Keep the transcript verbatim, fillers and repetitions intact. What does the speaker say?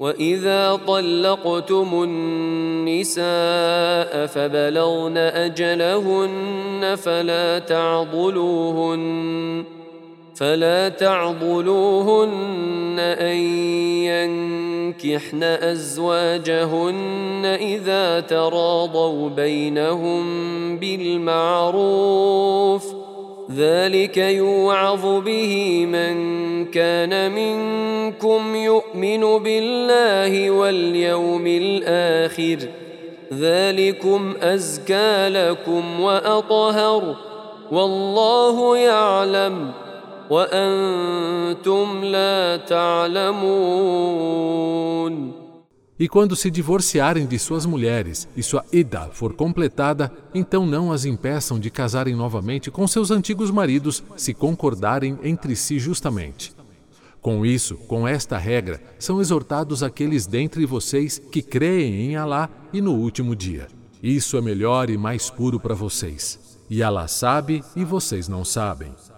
وإذا طلقتم النساء فبلغن أجلهن فلا تعضلوهن فلا تعضلوهن أن ينكحن أزواجهن إذا تراضوا بينهم بالمعروف ذلك يوعظ به من كان منكم يؤمن بالله واليوم الآخر ذلكم أزكى لكم وأطهر والله يعلم وأنتم لا تعلمون. E quando se divorciarem de suas mulheres e sua ida for completada, então não as impeçam de casarem novamente com seus antigos maridos, se concordarem entre si justamente. Com isso, com esta regra, são exortados aqueles dentre vocês que creem em Alá e no último dia. Isso é melhor e mais puro para vocês. E Alá sabe e vocês não sabem.